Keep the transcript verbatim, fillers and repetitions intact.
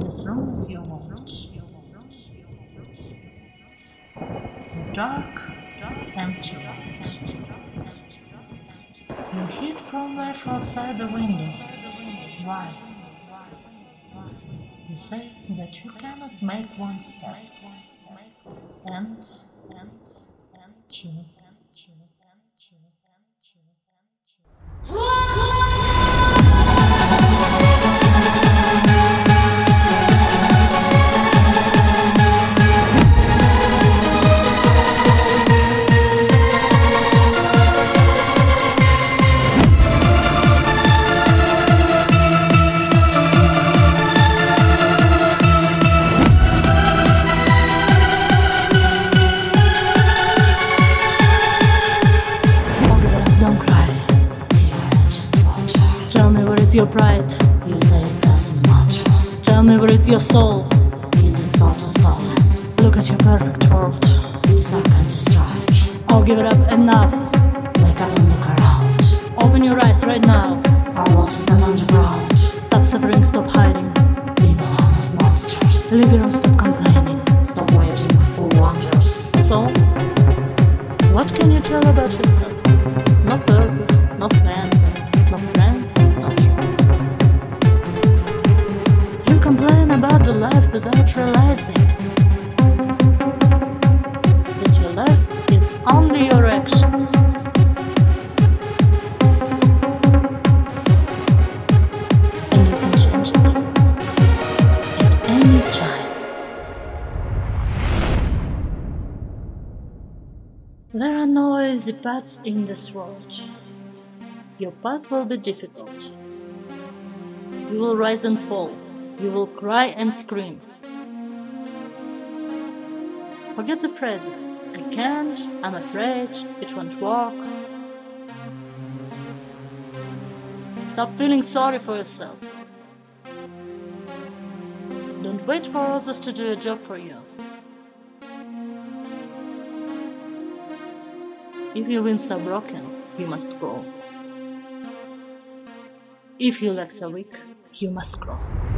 This room is your world. A dark, empty world. You hid from life outside the window. Why? You say that you cannot make one step. And, and, and, two, and, two, and, two, and, two, and, two. Tell me where is your pride? You say it doesn't matter. Tell me where is your soul? Is it soul to soul? Look at your perfect world. It's not going to stretch. Oh, give it up, enough. Wake up and look around. Open your eyes right now. Our world is not underground. Stop suffering, stop hiding. People are not monsters. Leave your room, stop complaining. Stop waiting for wonders. So, what can you tell about yourself? No purpose, no family, no friends, no jobs. You complain about the life without realizing that your life is only your actions. And you can change it at any time. There are no easy paths in this world. Your path will be difficult. You will rise and fall. You will cry and scream. Forget the phrases, I can't, I'm afraid, it won't work. Stop feeling sorry for yourself. Don't wait for others to do a job for you. If your wings are broken, you must go. If your legs are weak, you must grow.